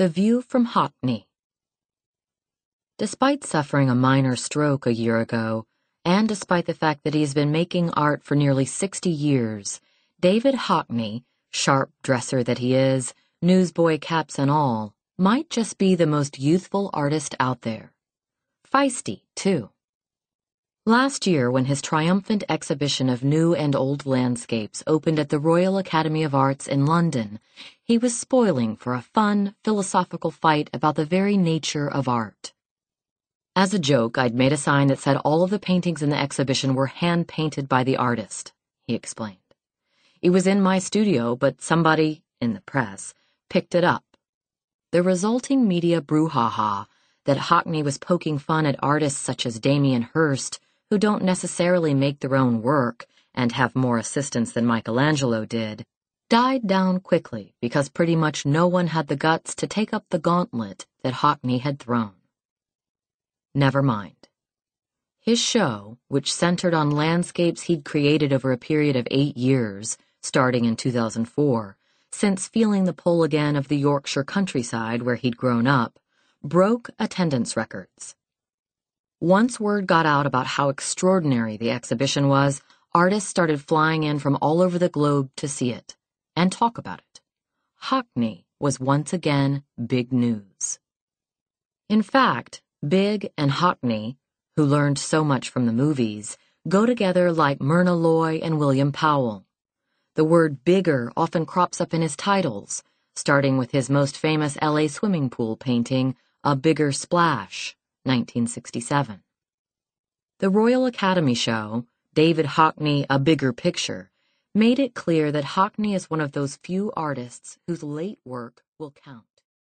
The View from Hockney. Despite suffering a minor stroke a year ago, and despite the fact that he has been making art for nearly 60 years, David Hockney, sharp dresser that he is, newsboy caps and all, might just be the most youthful artist out there. Feisty, too. Last year, when his triumphant exhibition of new and old landscapes opened at the Royal Academy of Arts in London, he was spoiling for a fun, philosophical fight about the very nature of art. As a joke, I'd made a sign that said all of the paintings in the exhibition were hand-painted by the artist, he explained. It was in my studio, but somebody, in the press, picked it up. The resulting media brouhaha that Hockney was poking fun at artists such as Damien Hirst, who don't necessarily make their own work and have more assistants than Michelangelo did, died down quickly because pretty much no one had the guts to take up the gauntlet that Hockney had thrown. Never mind. His show, which centered on landscapes he'd created over a period of 8 years, starting in 2004, since feeling the pull again of the Yorkshire countryside where he'd grown up, broke attendance records. Once word got out about how extraordinary the exhibition was, artists started flying in from all over the globe to see it and talk about it. Hockney was once again big news. In fact, Big and Hockney, who learned so much from the movies, go together like Myrna Loy and William Powell. The word bigger often crops up in his titles, starting with his most famous LA swimming pool painting, A Bigger Splash, 1967. The Royal Academy show, David Hockney, A Bigger Picture, made it clear that Hockney is one of those few artists whose late work will count.